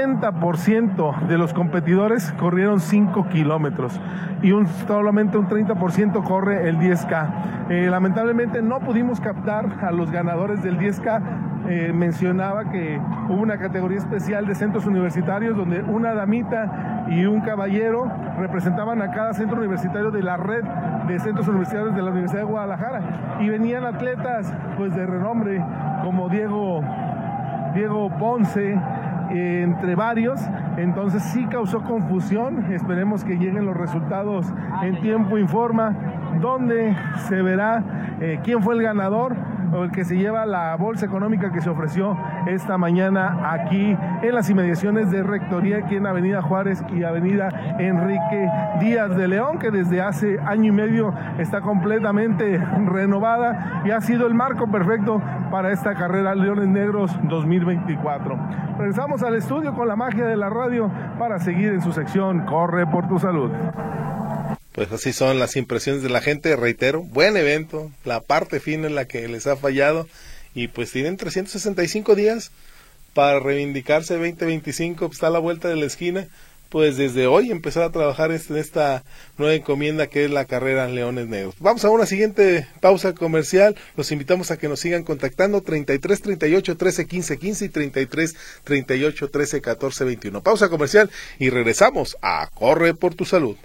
70% de los competidores corrieron 5 kilómetros y solamente un 30% corre el 10K. Lamentablemente no pudimos captar a los ganadores del 10K mencionaba que hubo una categoría especial de centros universitarios donde una damita y un caballero representaban a cada centro universitario de la red de centros universitarios de la Universidad de Guadalajara, y venían atletas pues de renombre como Diego Ponce, entre varios. Entonces sí causó confusión. Esperemos que lleguen los resultados en tiempo informa, donde se verá quién fue el ganador o el que se lleva la bolsa económica que se ofreció esta mañana aquí en las inmediaciones de Rectoría, aquí en Avenida Juárez y Avenida Enrique Díaz de León, que desde hace año y medio está completamente renovada y ha sido el marco perfecto para esta carrera Leones Negros 2024. Regresamos al estudio con la magia de la radio para seguir en su sección Corre por tu Salud. Pues así son las impresiones de la gente, reitero, buen evento, la parte fina en la que les ha fallado, y pues tienen 365 días para reivindicarse. 2025 está a la vuelta de la esquina, pues desde hoy empezar a trabajar en esta nueva encomienda que es la carrera Leones Negros. Vamos a una siguiente pausa comercial, los invitamos a que nos sigan contactando 33 38 13 15 15 y 33 38 13 14 21. Pausa comercial y regresamos a Corre por tu Salud.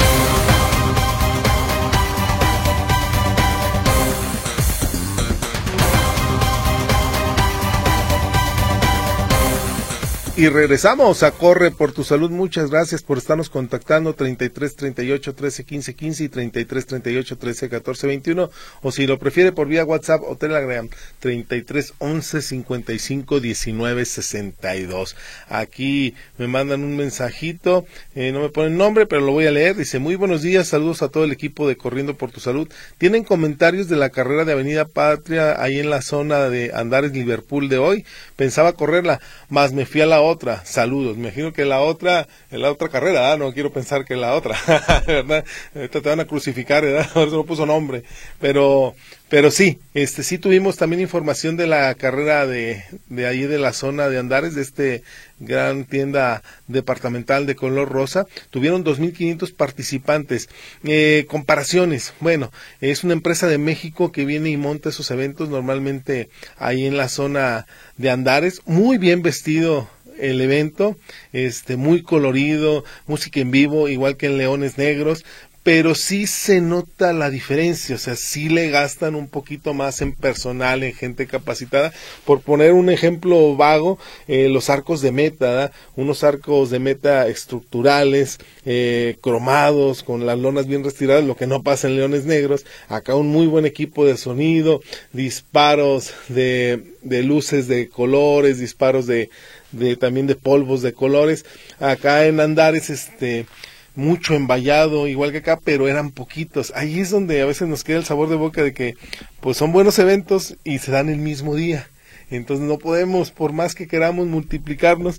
Y regresamos a Corre por tu Salud. Muchas gracias por estarnos contactando 33 38 13 15 15 y 33 38 13 14 21, o si lo prefiere por vía WhatsApp o Telegram 33 11 55 19 62. Aquí me mandan un mensajito, no me ponen nombre, pero lo voy a leer. Dice: muy buenos días, saludos a todo el equipo de Corriendo por tu Salud. ¿Tienen comentarios de la carrera de Avenida Patria ahí en la zona de Andares Liverpool de hoy? Pensaba correrla, mas me fui a la otra. Saludos. Me imagino que la otra carrera, no quiero pensar que la otra, ¿verdad? Ahorita te van a crucificar, ¿verdad? Por eso no puso nombre. Pero sí, sí tuvimos también información de la carrera de ahí de la zona de Andares, de gran tienda departamental de color rosa. Tuvieron 2,500 participantes. Comparaciones, bueno, es una empresa de México que viene y monta esos eventos normalmente ahí en la zona de Andares. Muy bien vestido el evento, muy colorido, música en vivo, igual que en Leones Negros, pero sí se nota la diferencia, o sea, sí le gastan un poquito más en personal, en gente capacitada. Por poner un ejemplo vago, los arcos de meta, ¿verdad? Unos arcos de meta estructurales, cromados, con las lonas bien retiradas, lo que no pasa en Leones Negros. Acá un muy buen equipo de sonido, disparos de luces de colores, disparos también de polvos de colores. Acá en Andares, mucho envallado, igual que acá, pero eran poquitos. Ahí es donde a veces nos queda el sabor de boca de que pues son buenos eventos y se dan el mismo día. Entonces no podemos, por más que queramos multiplicarnos,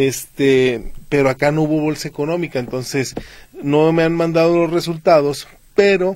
pero acá no hubo bolsa económica, entonces no me han mandado los resultados, pero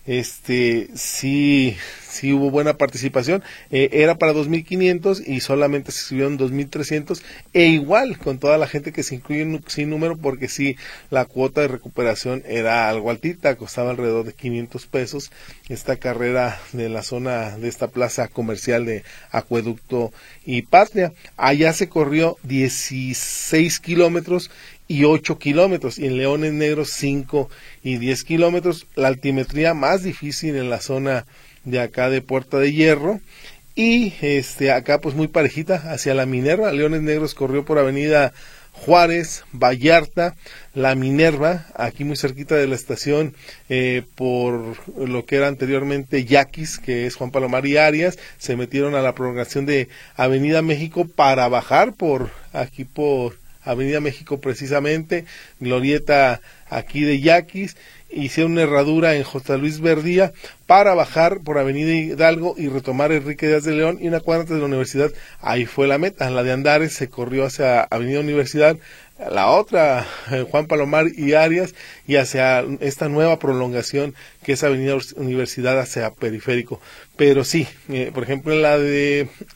sí hubo buena participación. Era para 2,500 y solamente se subieron 2,300, e igual con toda la gente que se incluye sin número, porque sí, la cuota de recuperación era algo altita, costaba alrededor de 500 pesos esta carrera de la zona de esta plaza comercial de Acueducto y Patria. Allá se corrió 16 kilómetros y 8 kilómetros, y en Leones Negros 5 y 10 kilómetros, la altimetría más difícil en la zona de acá de Puerta de Hierro, y acá pues muy parejita hacia la Minerva. Leones Negros corrió por Avenida Juárez, Vallarta, la Minerva, aquí muy cerquita de la estación, por lo que era anteriormente Yaquis, que es Juan Palomar y Arias, se metieron a la prolongación de Avenida México para bajar por Avenida México precisamente, glorieta aquí de Yaquis. Hicieron una herradura en José Luis Verdía para bajar por Avenida Hidalgo y retomar Enrique Díaz de León, y una cuadra antes de la universidad. Ahí fue la meta. La de Andares se corrió hacia Avenida Universidad, la otra Juan Palomar y Arias, y hacia esta nueva prolongación que es Avenida Universidad hacia Periférico. Pero sí, por ejemplo, en la de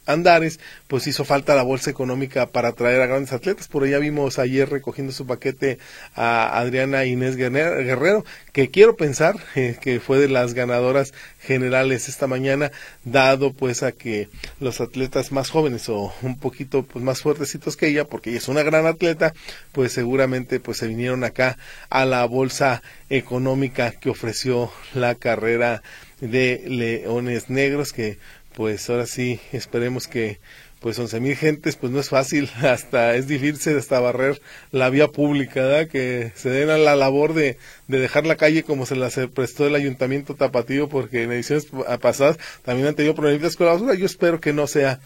andares, pues hizo falta la bolsa económica para atraer a grandes atletas. Por allá vimos ayer recogiendo su paquete a Adriana Inés Guerrero, que quiero pensar que fue de las ganadoras generales esta mañana, dado pues a que los atletas más jóvenes o un poquito pues más fuertecitos que ella, porque ella es una gran atleta, pues seguramente pues se vinieron acá a la bolsa económica que ofreció la carrera de Leones Negros, que pues ahora sí esperemos que pues 11,000 gentes, pues no es fácil, hasta es difícil hasta barrer la vía pública, ¿verdad? Que se den a la labor de dejar la calle como se la prestó el Ayuntamiento Tapatío, porque en ediciones pasadas también han tenido problemas con la basura. Yo espero que no sea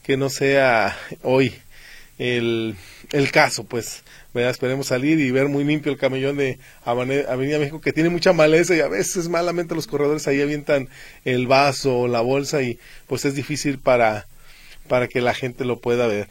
hoy el caso, pues, ¿verdad? Esperemos salir y ver muy limpio el camellón de Avenida México, que tiene mucha maleza y a veces malamente los corredores ahí avientan el vaso o la bolsa y pues es difícil para que la gente lo pueda ver.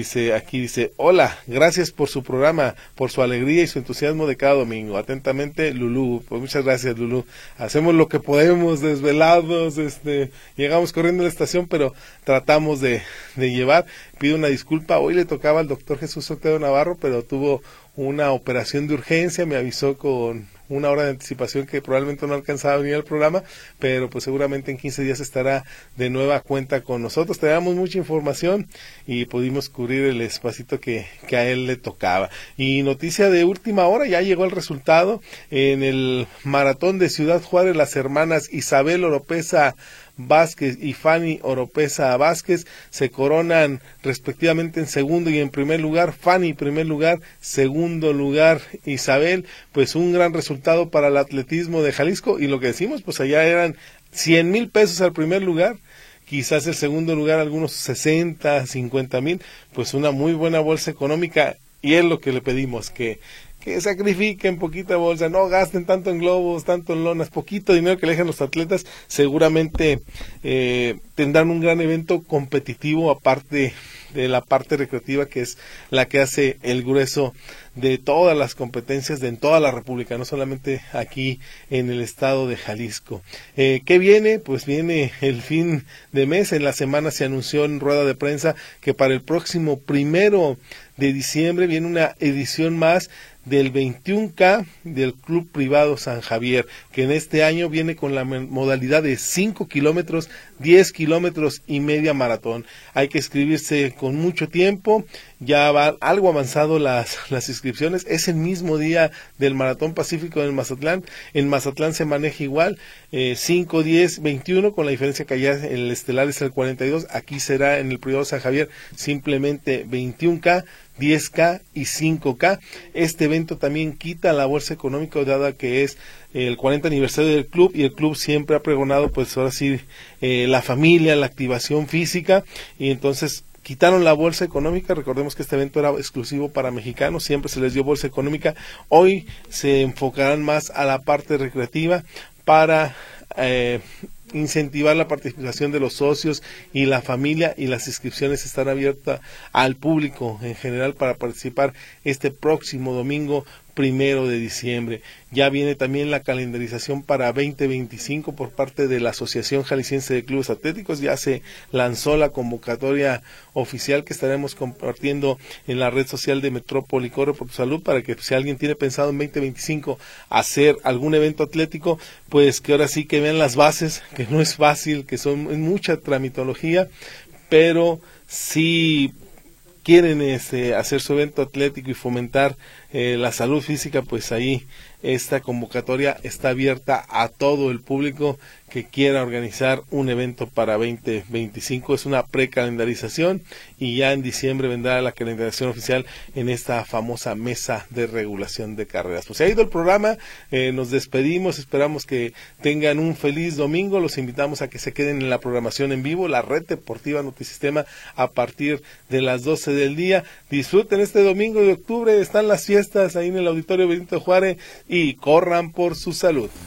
Dice, hola, gracias por su programa, por su alegría y su entusiasmo de cada domingo. Atentamente, Lulú. Pues muchas gracias, Lulú. Hacemos lo que podemos, desvelados, llegamos corriendo a la estación, pero tratamos de llevar. Pido una disculpa, hoy le tocaba al doctor Jesús Otero Navarro, pero tuvo una operación de urgencia, me avisó con 1 hora de anticipación que probablemente no alcanzaba a venir al programa, pero pues seguramente en 15 días estará de nueva cuenta con nosotros. Teníamos mucha información y pudimos cubrir el espacito que a él le tocaba. Y noticia de última hora, ya llegó el resultado en el maratón de Ciudad Juárez. Las hermanas Isabel Oropesa Vázquez y Fanny Oropesa Vázquez se coronan respectivamente en segundo y en primer lugar. Fanny primer lugar, segundo lugar Isabel. Pues un gran resultado para el atletismo de Jalisco, y lo que decimos, pues allá eran 100,000 pesos al primer lugar, quizás el segundo lugar algunos 60, 50,000, pues una muy buena bolsa económica, y es lo que le pedimos, que sacrifiquen poquita bolsa, no gasten tanto en globos, tanto en lonas, poquito dinero que le dejen los atletas, seguramente tendrán un gran evento competitivo, aparte de la parte recreativa, que es la que hace el grueso de todas las competencias en toda la República, no solamente aquí en el estado de Jalisco. ¿Qué viene? Pues viene el fin de mes. En la semana se anunció en rueda de prensa que para el próximo 1 de diciembre viene una edición más del 21K del Club Privado San Javier, que en este año viene con la modalidad de 5 kilómetros, 10 kilómetros y media maratón. Hay que inscribirse con mucho tiempo, ya va algo avanzado las inscripciones. Es el mismo día del Maratón Pacífico en Mazatlán. En Mazatlán se maneja igual, 5, 10, 21, con la diferencia que allá el estelar es el 42, aquí será en el Privado San Javier simplemente 21K, 10K y 5K. Este evento también quita la bolsa económica, dada que es el 40 aniversario del club, y el club siempre ha pregonado, pues ahora sí, la familia, la activación física, y entonces quitaron la bolsa económica. Recordemos que este evento era exclusivo para mexicanos, siempre se les dio bolsa económica. Hoy se enfocarán más a la parte recreativa para incentivar la participación de los socios y la familia, y las inscripciones están abiertas al público en general para participar este próximo domingo 1 de diciembre. Ya viene también la calendarización para 2025 por parte de la Asociación Jalisciense de Clubes Atléticos. Ya se lanzó la convocatoria oficial que estaremos compartiendo en la red social de Metrópoli Corre por tu Salud, para que si alguien tiene pensado en 2025 hacer algún evento atlético, pues que ahora sí que vean las bases, que no es fácil, que son mucha tramitología, pero sí quieren hacer su evento atlético y fomentar la salud física, pues ahí esta convocatoria está abierta a todo el público que quiera organizar un evento para 2025. Es una precalendarización y ya en diciembre vendrá la calendarización oficial en esta famosa mesa de regulación de carreras. Pues se ha ido el programa, nos despedimos, esperamos que tengan un feliz domingo. Los invitamos a que se queden en la programación en vivo, la Red Deportiva Notisistema, a partir de las 12 del día. Disfruten este domingo de octubre, están las fiestas ahí en el Auditorio Benito Juárez, y corran por su salud.